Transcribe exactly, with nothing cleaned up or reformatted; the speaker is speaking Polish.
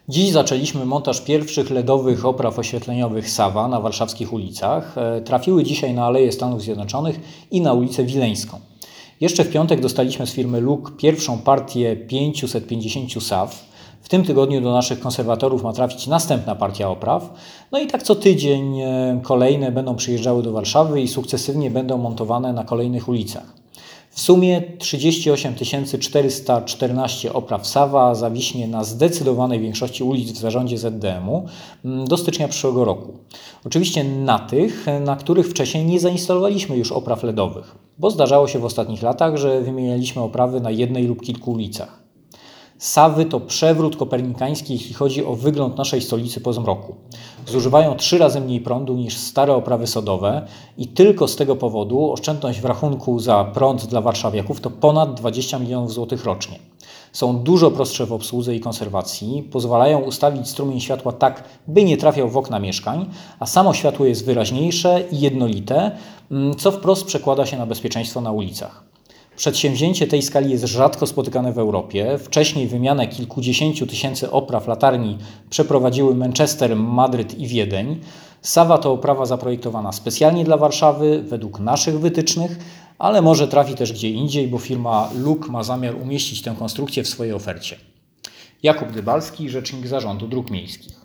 Dziś zaczęliśmy montaż pierwszych LEDowych opraw oświetleniowych Sawa na warszawskich ulicach. Trafiły dzisiaj na Aleje Stanów Zjednoczonych i na ulicę Wileńską. Jeszcze w piątek dostaliśmy z firmy Look pierwszą partię pięćset pięćdziesiąt Saw. W tym tygodniu do naszych konserwatorów ma trafić następna partia opraw. No i tak co tydzień kolejne będą przyjeżdżały do Warszawy i sukcesywnie będą montowane na kolejnych ulicach. W sumie trzydzieści osiem tysięcy czterysta czternaście opraw Sawa zawiśnie na zdecydowanej większości ulic w zarządzie Z D M-u do stycznia przyszłego roku. Oczywiście na tych, na których wcześniej nie zainstalowaliśmy już opraw LEDowych, bo zdarzało się w ostatnich latach, że wymienialiśmy oprawy na jednej lub kilku ulicach. Sawy to przewrót kopernikański, jeśli chodzi o wygląd naszej stolicy po zmroku. Zużywają trzy razy mniej prądu niż stare oprawy sodowe i tylko z tego powodu oszczędność w rachunku za prąd dla warszawiaków to ponad dwadzieścia milionów złotych rocznie. Są dużo prostsze w obsłudze i konserwacji, pozwalają ustawić strumień światła tak, by nie trafiał w okna mieszkań, a samo światło jest wyraźniejsze i jednolite, co wprost przekłada się na bezpieczeństwo na ulicach. Przedsięwzięcie tej skali jest rzadko spotykane w Europie. Wcześniej wymianę kilkudziesięciu tysięcy opraw latarni przeprowadziły Manchester, Madryt i Wiedeń. Sawa to oprawa zaprojektowana specjalnie dla Warszawy, według naszych wytycznych, ale może trafi też gdzie indziej, bo firma Look ma zamiar umieścić tę konstrukcję w swojej ofercie. Jakub Dybalski, rzecznik Zarządu Dróg Miejskich.